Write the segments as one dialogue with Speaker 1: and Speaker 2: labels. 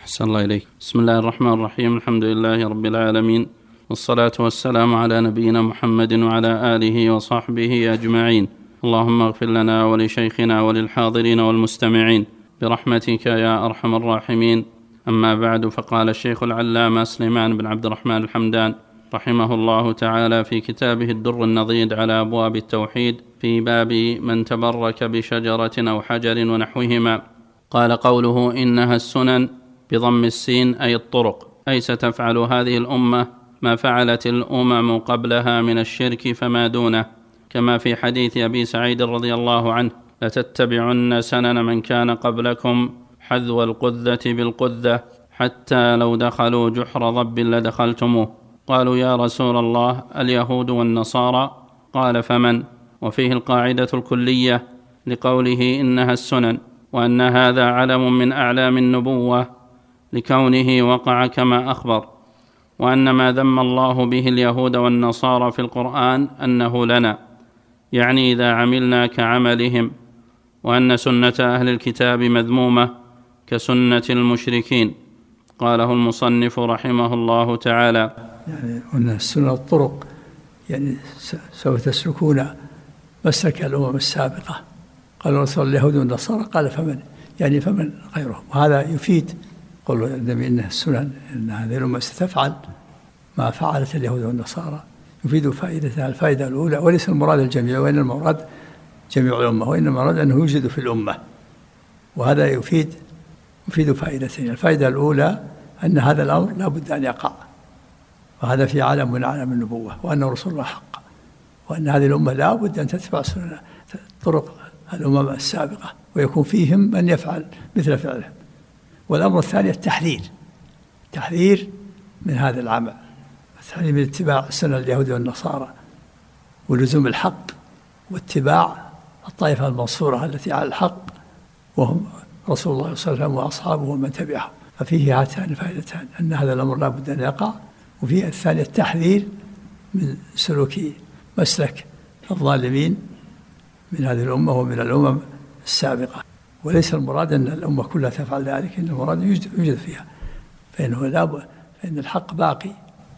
Speaker 1: أحسن الله إليك. بسم الله الرحمن الرحيم. الحمد لله رب العالمين، والصلاة والسلام على نبينا محمد وعلى آله وصحبه أجمعين. اللهم اغفر لنا ولشيخنا وللحاضرين والمستمعين برحمتك يا أرحم الراحمين. أما بعد، فقال الشيخ العلامة سليمان بن عبد الرحمن الحمدان رحمه الله تعالى في كتابه الدر النضيد على أبواب التوحيد في باب من تبرك بشجرة أو حجر ونحوهما، قال: قوله إنها السنن بضم السين أي الطرق، أي ستفعل هذه الأمة ما فعلت الأمم قبلها من الشرك فما دونه، كما في حديث أبي سعيد رضي الله عنه: لتتبعن سنن من كان قبلكم حذو القذة بالقذة حتى لو دخلوا جحر ضب لدخلتموه. قالوا: يا رسول الله، اليهود والنصارى؟ قال: فمن؟ وفيه القاعدة الكلية لقوله إنها السنن، وأن هذا علم من أعلام النبوة لكونه وقع كما أخبر، وأن ما ذم الله به اليهود والنصارى في القرآن أنه لنا، يعني إذا عملنا كعملهم، وأن سنة أهل الكتاب مذمومة كسنة المشركين. قاله المصنف رحمه الله تعالى:
Speaker 2: يعني أن السنة الطرق، يعني سوف تسلكون مسلك الأمم السابقة. قال رسول اليهود والنصارى، قال: فمن؟ يعني فمن غيرهم. وهذا يفيد قول النبي إنها السنن، إن هذه الأمة ستفعل ما فعلت اليهود والنصارى. يفيد فائدتها. الفائدة الأولى، وليس المراد الجميع، وإن المراد جميع الأمة، وإن المراد أنه يوجد في الأمة. وهذا يفيد فائدتين. الفائدة الأولى أن هذا الأمر لا بد أن يقع، وهذا في عالم من أعلام النبوة، وأنه رسول الله حق، وأن هذه الأمة لا بد أن تتبع سنن طرق الأمم السابقة، ويكون فيهم من يفعل مثل فعلهم. والأمر الثاني التحذير من هذا العمل، الثاني من اتباع سنن اليهود والنصارى، ولزوم الحق، واتباع الطائفة المنصورة التي على الحق، وهم رسول الله صلى الله عليه وسلم وأصحابه ومن تبعهم. ففيه هاتان الفائدتان، أن هذا الأمر لا بد أن يقع، وفيه الثاني التحذير من سلوك مسلك الظالمين من هذه الأمة ومن الأمم السابقة. وليس المراد أن الأمة كلها تفعل ذلك، إن المراد يوجد فيها، فإن الحق باقي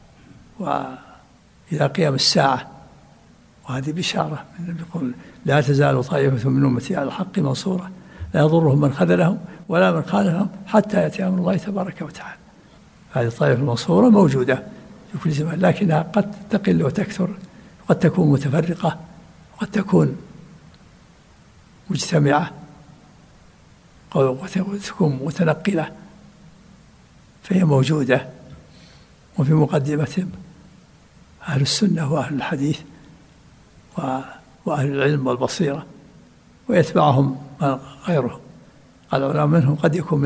Speaker 2: وإلى قيام الساعة. وهذه بشارة، يقول: لا تزال طائفة من أمتي على الحق منصورة لا يضرهم من خذلهم ولا من خالفهم حتى يأتي أمر الله تبارك وتعالى. هذه الطائفة المنصورة موجودة في كل زمان، لكنها قد تقل وتكثر، وقد تكون متفرقة، وقد تكون مجتمعة، وقد تكون متنقلة، فهي موجودة. وفي مقدمتهم أهل السنة وأهل الحديث وأهل العلم والبصيرة، ويتبعهم غيرهم. قال العلماء: منهم قد يكون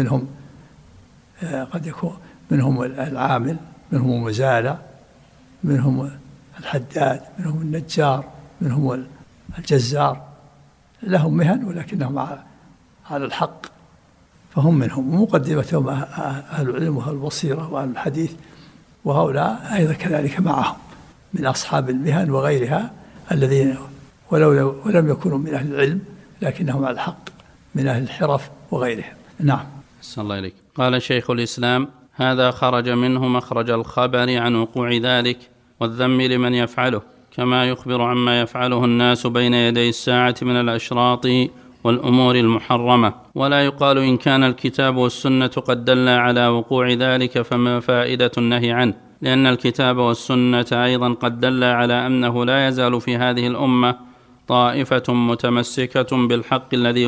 Speaker 2: منهم العامل، منهم المزارع، منهم الحداد، منهم النجار، منهم الجزار، لهم مهن ولكنهم على الحق، فهم منهم. ومقدمتهم أهل العلم وأهل البصيرة وأهل الحديث، وهؤلاء أيضا كذلك معهم من أصحاب المهن وغيرها، الذين ولم يكونوا من أهل العلم لكنهم على الحق، من أهل الحرف وغيرهم. نعم.
Speaker 1: أحسن الله إليك. قال شيخ الإسلام: هذا خرج منه مخرج الخبر عن وقوع ذلك والذم لمن يفعله، كما يخبر عما يفعله الناس بين يدي الساعة من الأشراط والأمور المحرمة. ولا يقال إن كان الكتاب والسنة قد دل على وقوع ذلك فما فائدة النهي عنه، لأن الكتاب والسنة أيضا قد دل على أنه لا يزال في هذه الأمة طائفة متمسكة بالحق الذي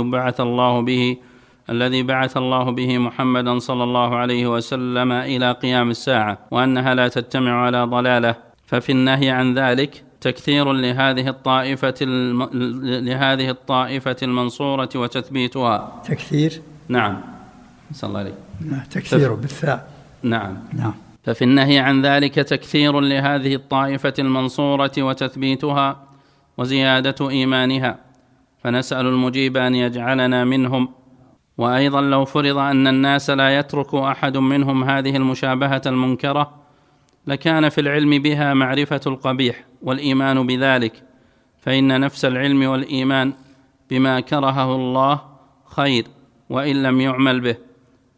Speaker 1: بعث الله به محمدا صلى الله عليه وسلم إلى قيام الساعة، وأنها لا تجتمع على ضلالة. ففي النهي عن ذلك تكثير لهذه الطائفة المنصورة وتثبيتها.
Speaker 2: تكثير؟
Speaker 1: نعم. صلى الله عليه.
Speaker 2: تكثير بالثاء.
Speaker 1: نعم. ففي النهي عن ذلك تكثير لهذه الطائفة المنصورة وتثبيتها وزيادة إيمانها، فنسأل المجيب أن يجعلنا منهم. وأيضا لو فرض أن الناس لا يترك أحد منهم هذه المشابهة المنكرة، لكان في العلم بها معرفة القبيح والإيمان بذلك، فإن نفس العلم والإيمان بما كرهه الله خير وإن لم يعمل به،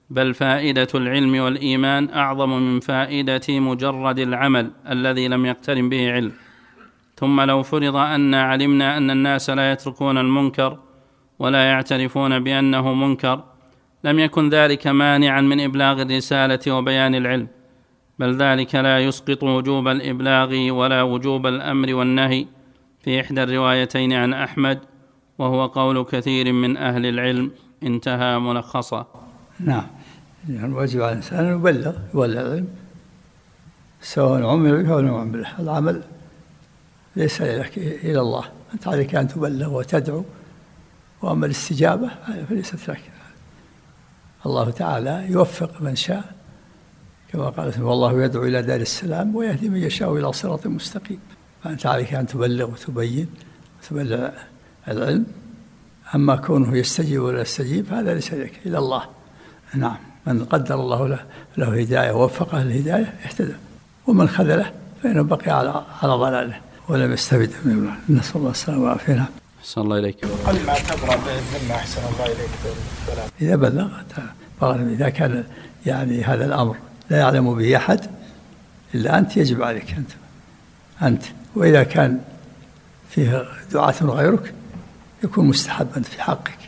Speaker 1: بل فائدة العلم والإيمان أعظم من فائدة مجرد العمل الذي لم يقترن به علم. ثم لو فرض أن علمنا أن الناس لا يتركون المنكر ولا يعترفون بأنه منكر لم يكن ذلك مانعا من إبلاغ الرسالة وبيان العلم، بل ذلك لا يسقط وجوب الإبلاغ ولا وجوب الأمر والنهي في إحدى الروايتين عن أحمد، وهو قول كثير من أهل العلم. انتهى ملخصا.
Speaker 2: نعم، يعني الواجب على الإنسان أن يبلغ العلم سواء عمل به أو لم يعمل به. العمل ليس لك إلى الله، أنت عليك أن تبلغ وتدعو، وأما الاستجابة فليست لك. الله تعالى يوفق من شاء كما قال والله يدعو إلى دار السلام ويهدي من يشاء إلى صراط مستقيم. فأنت عليك أن تبلغ وتبين وتبلغ العلم. أما كونه يستجيب ولا يستجيب هذا ليس لك إلى الله. نعم، من قدر الله له هداية ووفقه الهداية اهتدى، ومن خذله فإنه بقي على ضلاله ولم يستفد من الله. نسأل الله السلامة والعافية.
Speaker 1: أحسن الله إليك.
Speaker 3: قل ما تبرأ بالذمة. أحسن الله إليك.
Speaker 2: إذا بلغ إذا كان يعني هذا الأمر لا يعلم به أحد إلا أنت يجب عليك أنت. وإذا كان فيه دعاة غيرك يكون مستحبا في حقك،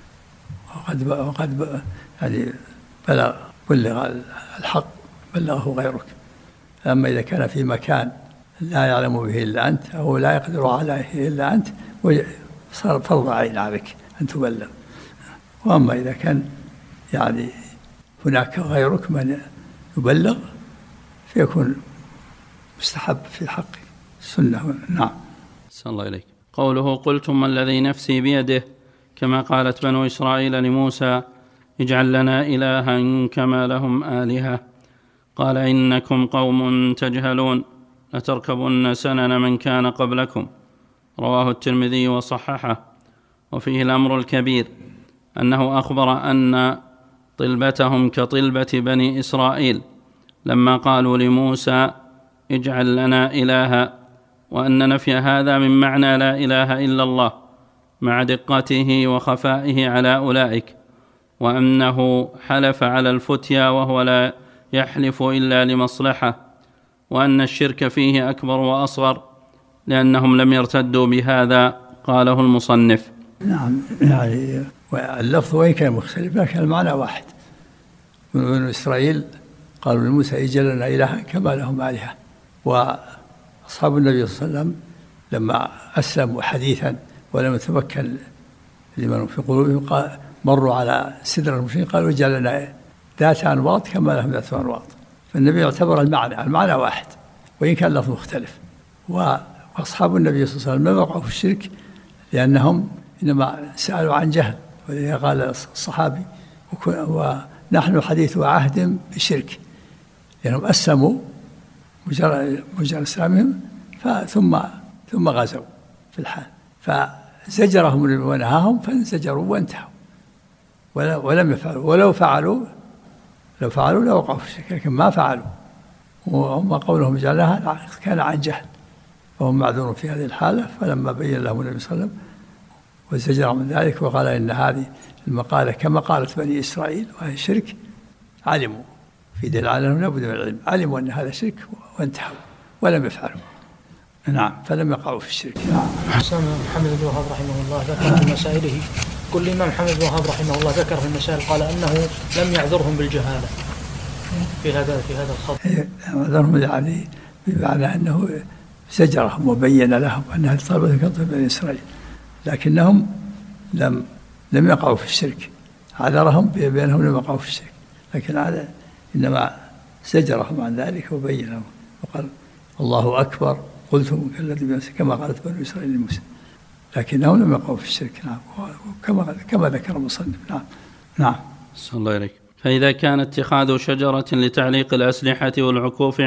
Speaker 2: وقد يعني بلغ الحق بلغه غيرك. أما إذا كان في مكان لا يعلم به إلا أنت أو لا يقدر عليه إلا أنت صار فرض عين عليك أن تبلغ. وأما إذا كان يعني هناك غيرك من يبلغ فيكون مستحب في حقك السنة. نعم.
Speaker 1: أحسن الله إليك. قوله قلتم الذي نفسي بيده، كما قالت بنو إسرائيل لموسى اجعل لنا إلها كما لهم آلهة، قال إنكم قوم تجهلون لتركبن سنن من كان قبلكم. رواه الترمذي وصححه. وفيه الأمر الكبير أنه أخبر أن طلبتهم كطلبة بني إسرائيل لما قالوا لموسى اجعل لنا إلها، وأن نفي هذا من معنى لا إله إلا الله مع دقته وخفائه على أولئك، وأنه حلف على الفتيا وهو لا يحلف إلا لمصلحة، وأن الشرك فيه أكبر وأصغر لأنهم لم يرتدوا بهذا. قاله المصنف.
Speaker 2: نعم، يعني اللفظ وإن كان مختلف لكن المعنى واحد. من بني إسرائيل قالوا لموسى اجعل لنا إلها كما لهم آلهة. وأصحاب النبي صلى الله عليه وسلم لما أسلموا حديثا ولم يتمكن لمن في قلوبهم مروا على سدر المشركين قالوا اجعل لنا ذات أنواط كما لهم ذات أنواط. فالنبي يعتبر المعنى واحد وإن كان اللفظ مختلف. وأصحاب النبي صلى الله عليه وسلم لم يقعوا في الشرك لأنهم إنما سألوا عن جهل، ولذلك قال الصحابي ونحن حديث عهد بشرك، لأنهم أسلموا مجرد إسلامهم ثم غزوا في الحال، فزجرهم ونهاهم فانزجروا وانتهوا ولم يفعلوا. ولو فعلوا لو وقعوا في الشرك، لكن ما فعلوا. وهم قولهم جعلها كان عن جهل، فهم معذورون في هذه الحالة. فلما بين لهم النبي صلى الله عليه وسلم وزجرهم من ذلك وقال إن هذه المقالة كما قالت بني إسرائيل وهي شرك، علموا في دليل على أنهم لابد من العلم، علموا أن هذا شرك وانتهوا ولم يفعلوا. نعم، فلم يقعوا في الشرك.
Speaker 3: حسن محمد بن وهب رحمه الله ذكر في مسائله، كل الإمام محمد بن وهب رحمه الله ذكر في المسائل قال أنه لم يعذرهم بالجهالة في هذا الخط.
Speaker 2: عذرهم يعني بمعنى أنه زجرهم وبين لهم أن هذه طلبة كطلبة بني إسرائيل، لكنهم لم يقعوا في الشرك. عذرهم بأنهم لم يقعوا في الشرك، لكن هذا إنما زجرهم عن ذلك وبين لهم وقال الله أكبر قلتم كالذي كما قالت بنو إسرائيل لموسى، لكنهم لم يقعوا في الشرك. نعم، كما ذكر المصنف. نعم.
Speaker 1: صلى الله عليك. فإذا كان اتخاذ شجرة لتعليق الأسلحة والعكوف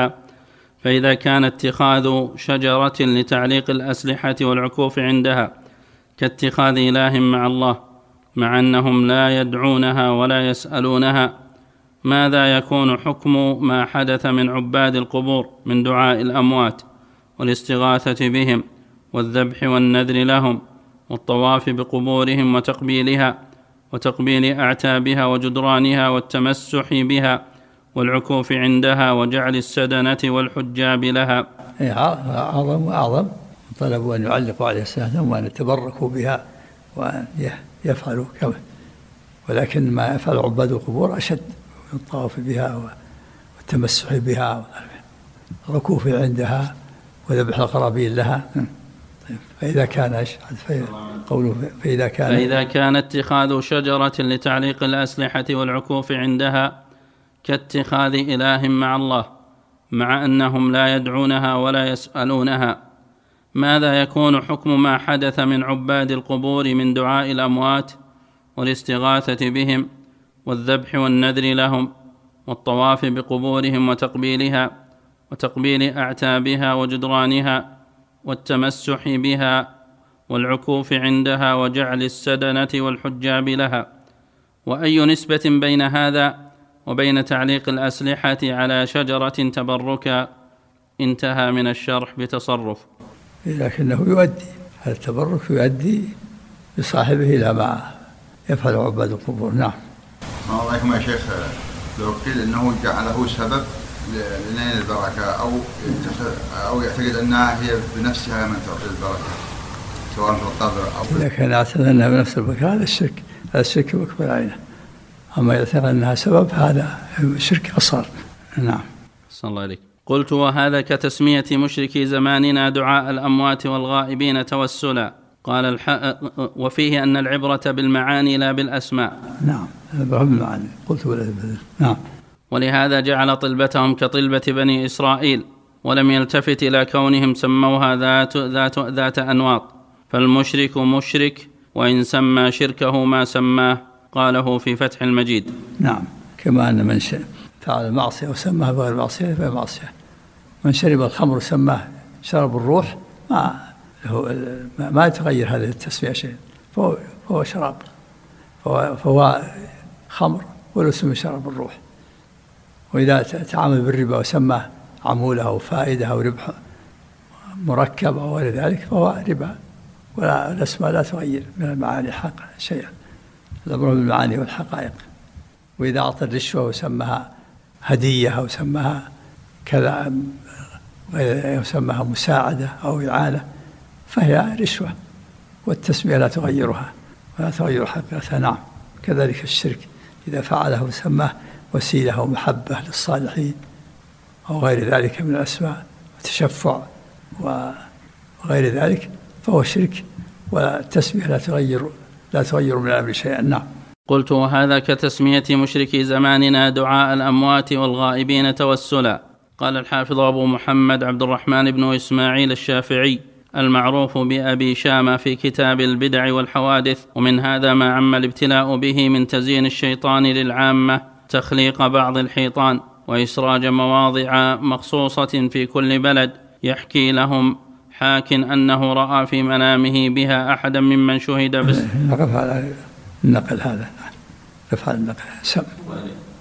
Speaker 1: عندها كاتخاذ إله مع الله، مع أنهم لا يدعونها ولا يسألونها، ماذا يكون حكم ما حدث من عباد القبور من دعاء الأموات والاستغاثة بهم والذبح والنذر لهم والطواف بقبورهم وتقبيلها وتقبيل أعتابها وجدرانها والتمسح بها والعكوف عندها وجعل السدنة والحجاب لها.
Speaker 2: أعظم وأعظم طلبوا أن يعلقوا عليها السدنة وأن يتبركوا بها وأن يفعلوا كما، ولكن ما يفعل عباد القبور أشد من الطواف بها والتمسح بها والركوف عندها وذبح القرابين لها. فإذا كان قوله فإذا
Speaker 1: كان اتخاذ شجرة لتعليق الأسلحة والعكوف عندها كاتخاذ إله مع الله، مع أنهم لا يدعونها ولا يسألونها، ماذا يكون حكم ما حدث من عباد القبور من دعاء الأموات والاستغاثة بهم والذبح والنذر لهم والطواف بقبورهم وتقبيلها وتقبيل أعتابها وجدرانها والتمسح بها والعكوف عندها وجعل السدنة والحجاب لها؟ وأي نسبة بين هذا وبين تعليق الأسلحة على شجرة تبركا؟ انتهى من الشرح بتصرف.
Speaker 2: لكنه يؤدي هذا التبرك يؤدي بصاحبه إلى ما يفعل عباد القبور. نعم.
Speaker 4: ما رأيكم يا شيخ لو قيل أنه جعله سبب لنيل البركة أو يعتقد أنها هي بنفسها من تعطي البركة سواء في القبر أو
Speaker 2: إذا كان يعتقد أنها بنفس البركة هذا الشرك أكبر عينه. أما يعتقد أنها سبب هذا شرك أصغر. نعم.
Speaker 1: صلى الله عليك. قلت وهذا كتسمية مشركي زماننا دعاء الأموات والغائبين توسلا. قال وفيه أن العبرة بالمعاني لا بالأسماء.
Speaker 2: نعم بالمعاني. قلت نعم.
Speaker 1: ولهذا جعل طلبتهم كطلبة بني إسرائيل ولم يلتفت إلى كونهم سموها ذات أنواط، فالمشرك مشرك وإن سمى شركه ما سماه، قاله في فتح المجيد.
Speaker 2: نعم. كما أن من فعل المعصية وسماها بغير معصية فهي معصية. من شرب الخمر وسماه شرب الروح ما يتغير هذه التسمية شيء، فهو شراب، فهو خمر ولو سمي شرب الروح. وإذا تعامل بالربا وسماه عمولة أو فائدة أو ربح مركب أو غير ذلك فهو ربا، ولا الأسماء لا تغير من المعاني حق شيئا، الأمر بالمعاني والحقائق. وإذا أعطى الرشوة وسمها هدية أو سمها كذا وسمها مساعدة أو إعانة فهي رشوة، والتسمية لا تغيرها ولا تغير حقيقتها. نعم. كذلك الشرك إذا فعله وسماه وسيلة ومحبة للصالحين أو غير ذلك من الأسماء وتشفع وغير ذلك فهو شرك، والتسمية لا تغير من الأمر شيئا. نعم.
Speaker 1: قلت وهذا كتسمية مشركي زماننا دعاء الأموات والغائبين توسلا. قال الحافظ أبو محمد عبد الرحمن بن إسماعيل الشافعي المعروف بأبي شامة في كتاب البدع والحوادث: ومن هذا ما عم الابتلاء به من تزيين الشيطان للعامة تخليق بعض الحيطان وإسراج مواضع مخصوصة في كل بلد، يحكي لهم حاك أنه رأى في منامه بها أحدا ممن شهد بس.
Speaker 2: نقف على النقل هذا، نقف على النقل.